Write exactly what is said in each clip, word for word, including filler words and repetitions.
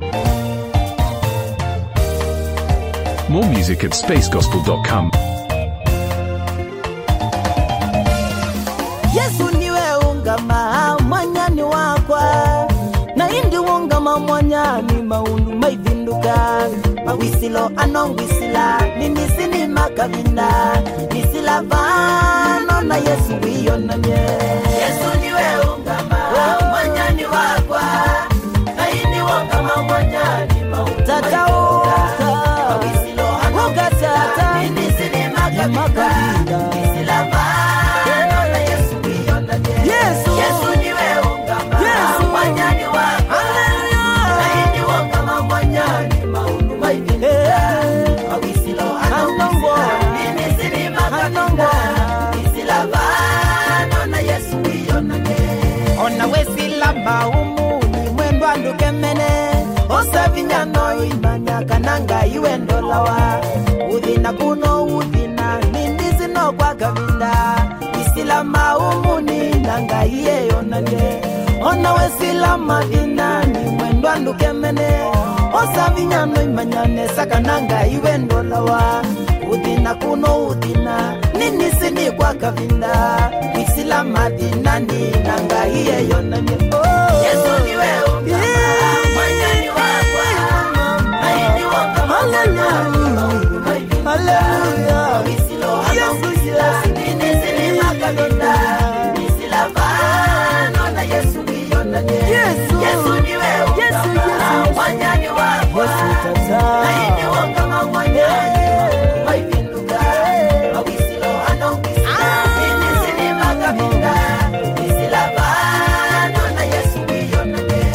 More music at space gospel dot com. Yesu niwe ungama mwanyani wakwa na indi ungama mwanyani maundu maivinduka mawisilo anongwisila ninisini makabinda nisila vano na Yesu wiyonanye. Yesu niwe ungama mwanyani wakwa na indi ungama mwanyani maundu maivinduka mawisilo anongwisila ninisini makabinda nisila vano na Yesu wiyonanye. Yesu Yesu niwe ungama mwanyani wakwa na indi ungama mwanyani maundu maivinduka mawisilo anongwisila ninisini makabinda nisila vano na Yesu wiyonanye. Ona wesila maumu ni mwendo andukemene osavinyano imanya kananga iwe ndolawa udhina kuno udhina nindizi no kwa kavinda isila maumu ni nanga iye yonanye. Ona wesila madina ni mwendo andukemene osavinyano imanya nesa kananga iwe ndolawa udhina kuno udhina nindizi ni kwa kavinda isila madina ni nanga iye yonanye. Yesu niwe ungama mwanyani wakwa aini wakama mwanyani hallelujah wisilo anongwisila ninizili makabinda nisila vano na Yesu wiyonanye. Yesu niwe ungama mwanyani wakwa aini wakama mwanyani maivinduka mawisilo anongwisila ninizili makabinda nisila vano na Yesu wiyonanye.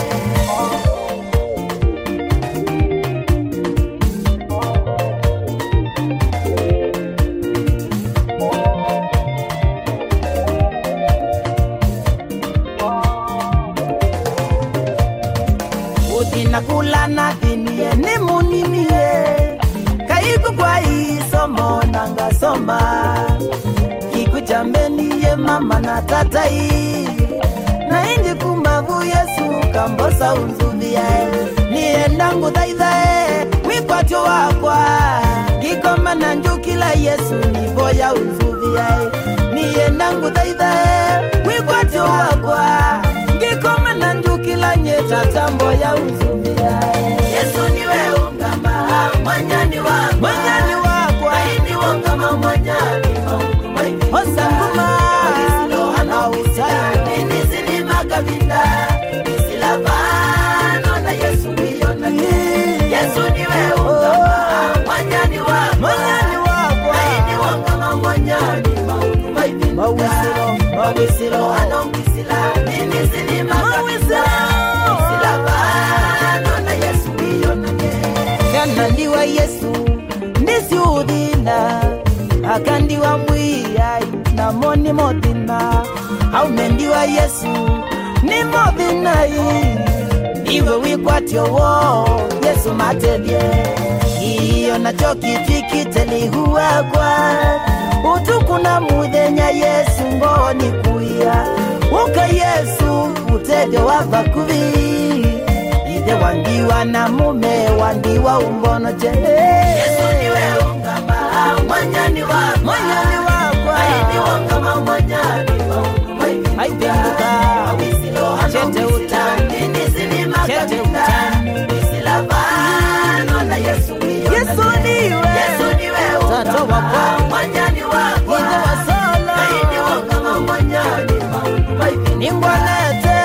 Udina kulana dinie ni munimie kaiku kwa isomo nanga soma kiku jambeni ye mama na tatai na inji kumavu Yesu kambosa unzuvia nienda ngudhaidhae wikwatyo wakwa kikoma na njukila Yesu nivoya unzuvia nienda ngudhaidhae wikwatyo wakwa kikoma na njukila nyeta tambo ya unzuvia. Yesu niwe ungama mwanyani wakwa mwanyani wakwa aini ungama mwanyani maundu maivinduka osanguma mawisilo anongwisila ninizili makabinda nisila vano na Yesu wiyonanye. Yesu niwe ungama mwanyani wakwa mwanyani wakwa aini ungama mwanyani maundu maivinduka mawisilo anongwisila ninizili makabinda nisila vano na Yesu wiyonanye. Kanandiwa Yesu ndisiudhina akandiwa mwiyai na moni modhina aumendiwa Yesu ni modhinai iwe wikwatyo wo Yesu matedye iyo na chokiti telihuwa kwa utukuna mudhenya Yesu ngoni kuya uka Yesu utejo wavakuvi ide wandiwa na mume wandiwa umbono jene. Yesu niwe ungama mwanyani wakwa mwanyani wakwa aini ungama mwanyani maundu maivinduka mawisilo anongwisila ninizili makabinda nisila vano na Yesu wiyonanye. Yesu niwe Yesu niwe ungama mwanyani wakwa ide wasala aini ungama mwanyani maundu maivinduka ningwanete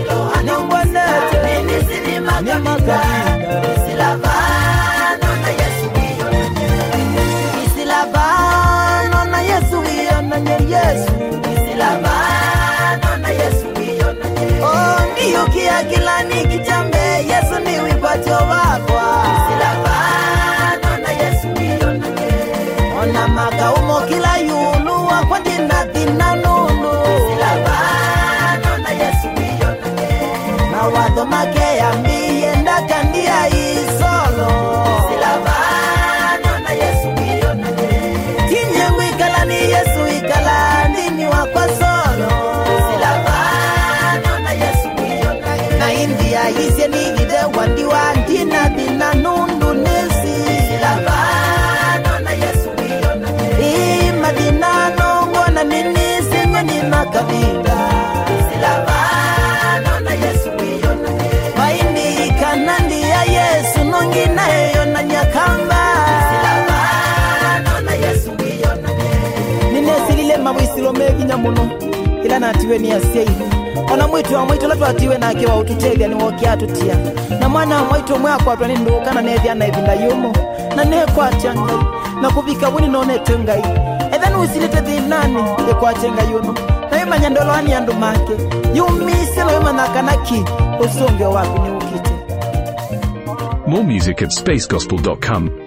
ningwanete ninizili makabinda nisila vano na Yesu wiyonanye. Nisila vano na Yesu wiyonanye. Yesu nisila vano na Yesu wiyonanye. Oh ndiyo kia kila nikichambe Yesu ni wipatyo wakwa nisila vano na Yesu wiyonanye. Ona magaumo kila yulu wakwa dina dina nunu nisila vano na Yesu wiyonanye. Mawadho make yambiye ndakandia isolo nisila vano na Yesu wiyonanye. Kinyengu ikala ni Yesu ikala ndini wakwa solo nisila vano na Yesu wiyonanye. na India ise nigide wandiwa ndina dina nundu nesi silabano na Yesu wiyona i madina nongo na nini singa ni makabila silabano na Yesu wiyona maindi kanandi ya Yesu nongi na yona nyakamba silabano na Yesu wiyona nine silile mabwisilo mevi nyamuno ila natiwe ni asei ona mwitu wa mwitu latu atiwe na akiwa ututega ni woki atutia na mwana mwitu mwako atwani ndukana nevya na evinda yumo na neko atiangai na kubika wini none tengai edhani usilite vinani eko atianga yuno na yuma nyandolo hani yandu make yumise na yuma nakanaki usonge wapi ni ukite. More music at space gospel dot com.